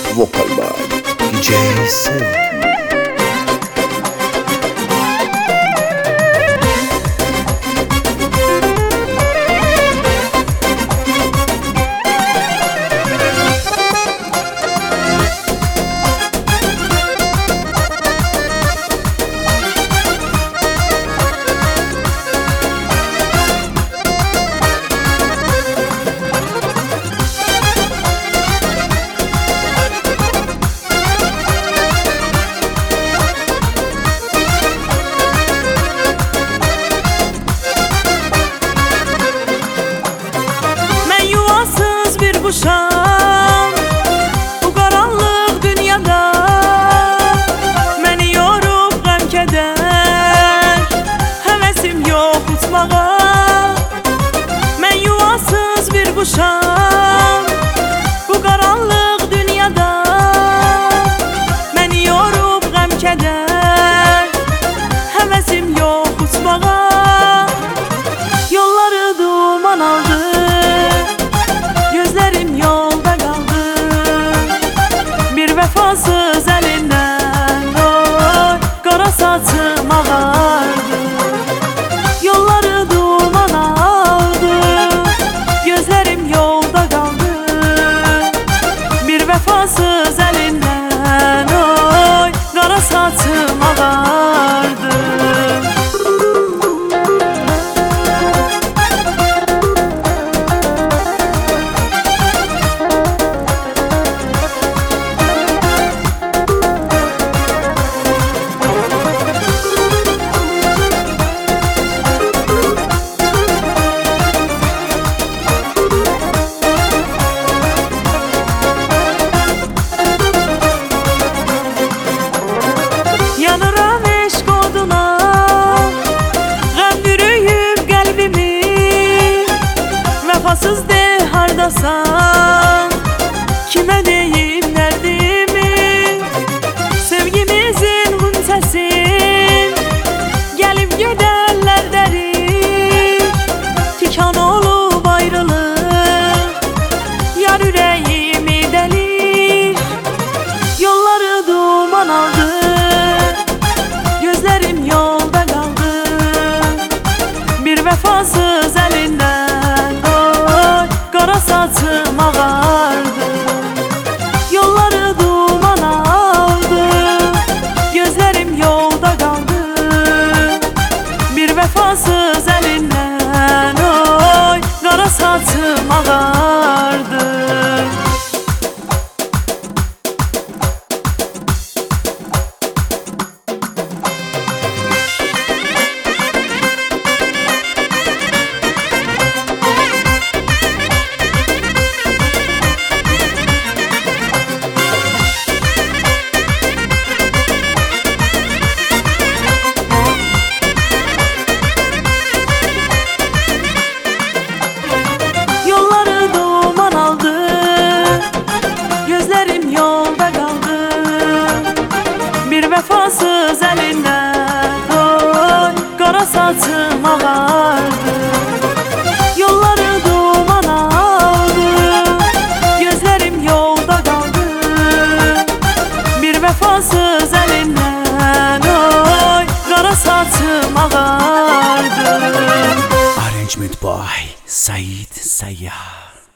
Vocal by DJ Sevgi. Kuşam bu karanlık dünyada, beni yorup gam keder, hevesim yok uçmağa. Ben yuvasız bir kuşam bu karanlık dünyada, beni yorup gam keder, hevesim yok uçmağa. Yolları duman aldı, gözlerim yolda kaldı, bir vefasız elinden oy, kara saçım ağardı. Yolları duman aldı, gözlerim yolda kaldı, bir vefasız elinden oy, kara saçım ağardı. Yanıram eşk oduna, gam bürüyüp kalbimi. Vefasız de hardasan, kime deyim derdimi. Sevgimizin güntesin, gelip giderler derim. Tikan olup ayrılık, yar yüreğimi delir. Yolları duman aldı, gözlerim yolda kaldı, bir vefasız elinden oy, kara saçım ağardı. Yolları duman aldı, gözlerim yolda kaldı, bir vefasız elinden oy, kara saçım ağardı. Yolları duman aldı, gözlerim yolda kaldı, bir vefasız elinden oy, kara saçım ağardı. Yolları duman aldı, gözlerim yolda kaldı, bir vefasız elinden oy, kara saçım ağardı. Arrangement by Said Sayyar.